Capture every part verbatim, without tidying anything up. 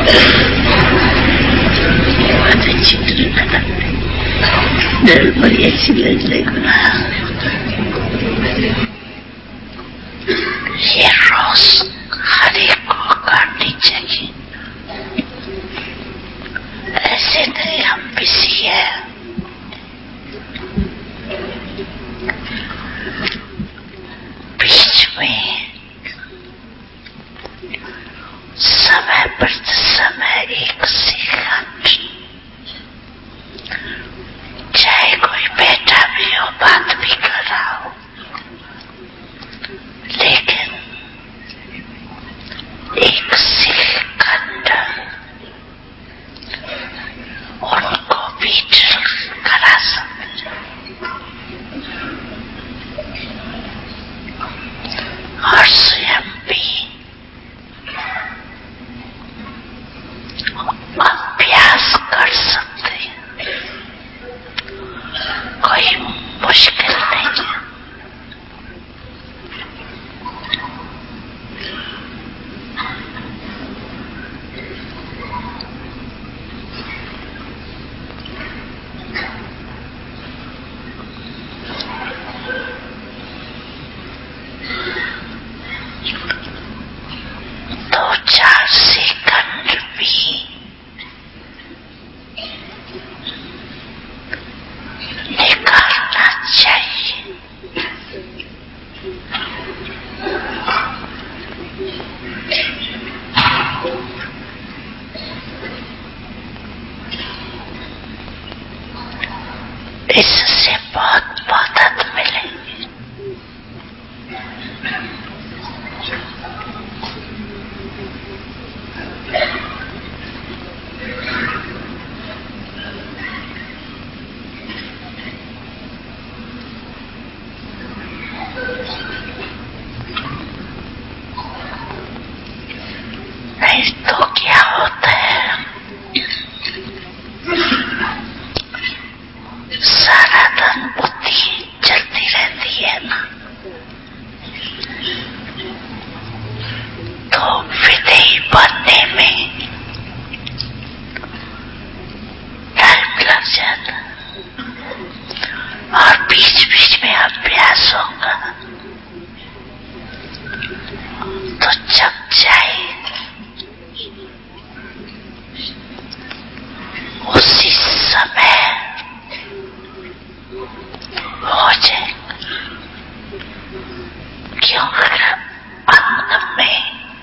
बातें चित्र दिल पर ऐसी लगने को ये रोज हर एक को काटनी चाहिए। ऐसे नहीं हम बिजी है, बीच में समय पर समय एक सेकंड चाहे कोई बैठा भी हो बात भी कर रहा हो, लेकिन एक सेकंड उनको भी करा सकते और स्वयं भी अभ्यास कर सकते हैं। कोई मुश्किल नहीं है। दो चार सेकंड भी निकालना चाहिए। इससे बहुत मदद मिलेगी। नहीं तो क्या होता है, सारा दिन बुद्धि चलती रहती है ना, तो विधेय बनने में टाइम लग जाता और बीच बीच में अभ्यास होगा तो जब जाए उसी समय हो जाए। क्योंकि अंत में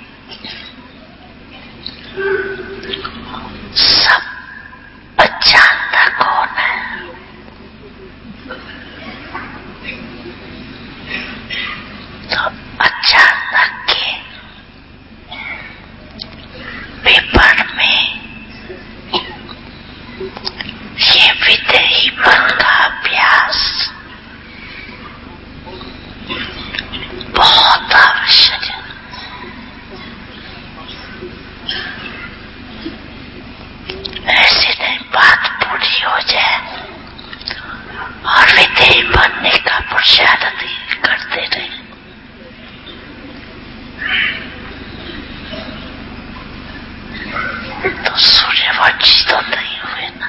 सब अचानक कौन है, तो अचानक के पेपर में ये विधेयपन का अभ्यास बहुत आवश्यक है। ऐसे नहीं बात पूरी हो जाए और विधेय बनने का पुरुषार्थ करते रहे। तो सूर्यवंशी तो नहीं हुए ना।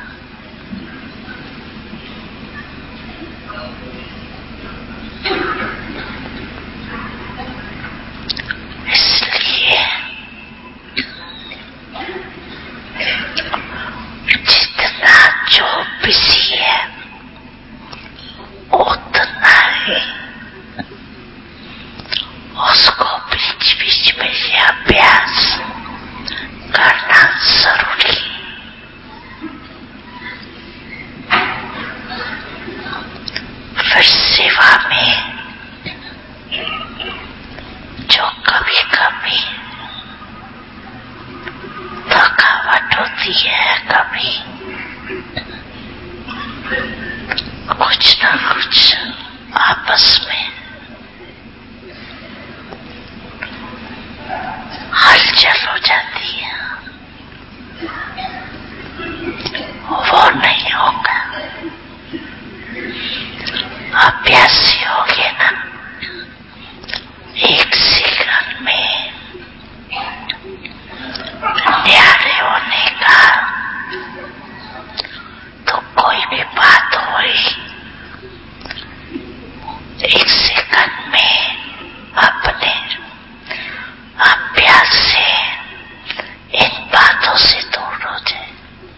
एक सेकंड में अपने अभ्यास से इन बातों से दूर हो जाए।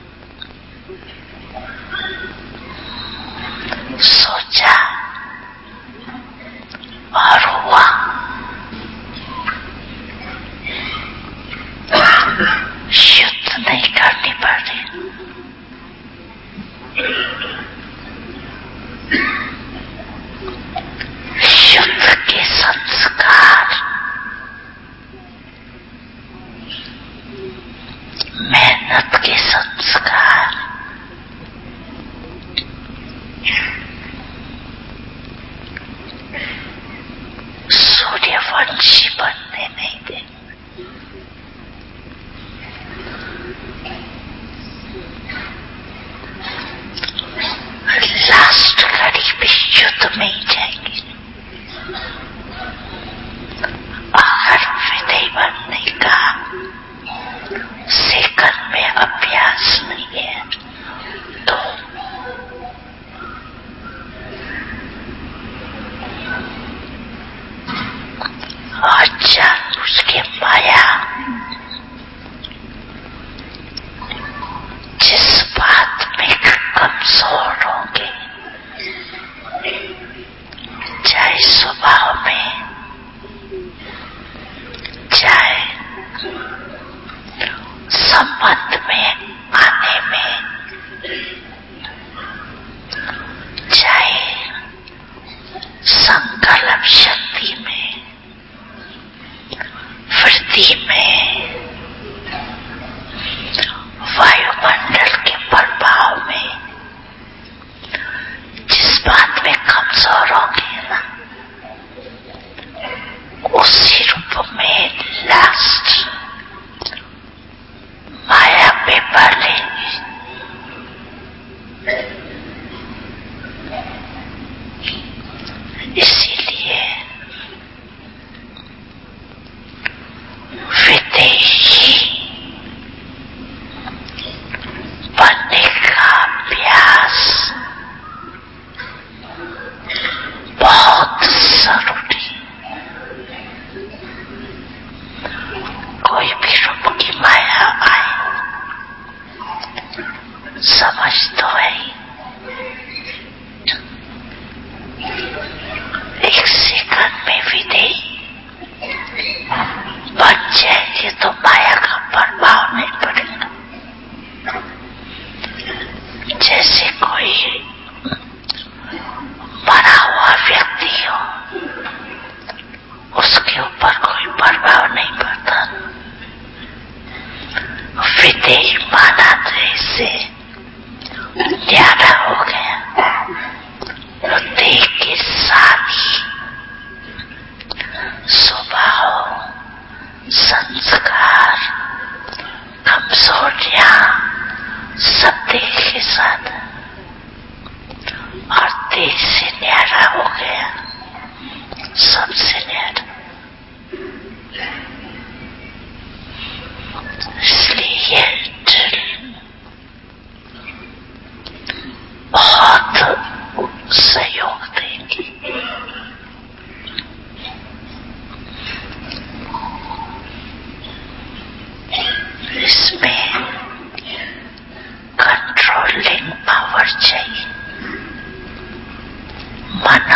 सोचा और हुआ। शुद्ध नहीं करनी पड़ी। शुद्ध के संस्कार मेहनत के संस्कार सूर्यवंशी बनने नहीं दे। लास्ट घड़ी भी शुद्ध में ही जाएगी। अगर विधेय बनने का सेकंड में अभ्यास नहीं है तो और जानबूझ के माया जिस बात में कमजोर होंगे, चाहे स्वभाव में, चाहे संबंध में आने में, चाहे संकल्प शक्ति में, वृद्धि में, वायुमंडल के प्रभाव में, जिस बात में कमजोर होंगे ना, उसी रूप में लास्ट माया पे पड़ेगी। इसीलिए विदेही बनने का अभ्यास बहुत जरूरी। कोई भी रूप की माया आए, समझ तो है ही। एक सेकंड में विधेय बन जाएंगे तो माया का प्रभाव नहीं पड़ेगा। जैसे कोई मरा हुआ व्यक्ति हो, उसके ऊपर कोई प्रभाव नहीं पड़ता। विधेय माना तो इससे न्यारा हो गया, तो देह के साथ ही स्वभाव, संस्कार, कमजोरियां सब देह के साथ, और देह से न्यारा हो गया, सबसे न्यारा। इसलिए यह ड्रिल बहुत सहयोग देगी। इसमें कंट्रोलिंग पावर चाहिए। मन